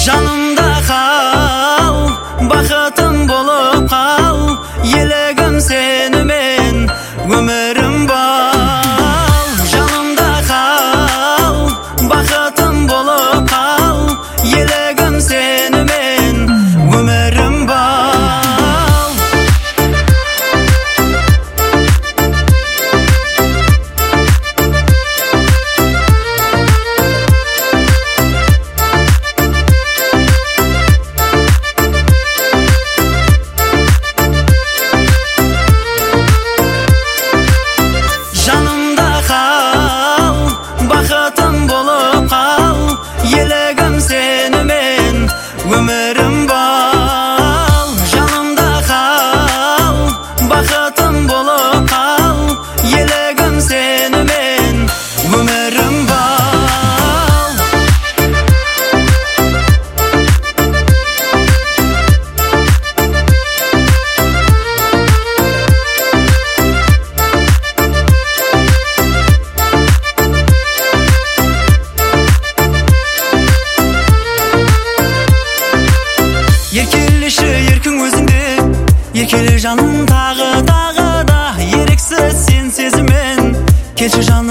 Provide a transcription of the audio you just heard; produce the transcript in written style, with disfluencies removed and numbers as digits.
Жанымда қал, бақытым болып қал, елігім сенімен өмірім бол. Жанымда қал, бақытым болып қал, елігім сенімен өмірім бол. Жанымда қал, бақытым болып қал, елігім сенімен өмірім бол. Жанымда қал, бақытым болып қал, елігім сенімен өмірім бол. Еркелеші еркің өзіңде, еркеле жаным тағы да еріксіз сен сезіммен. Келші жаным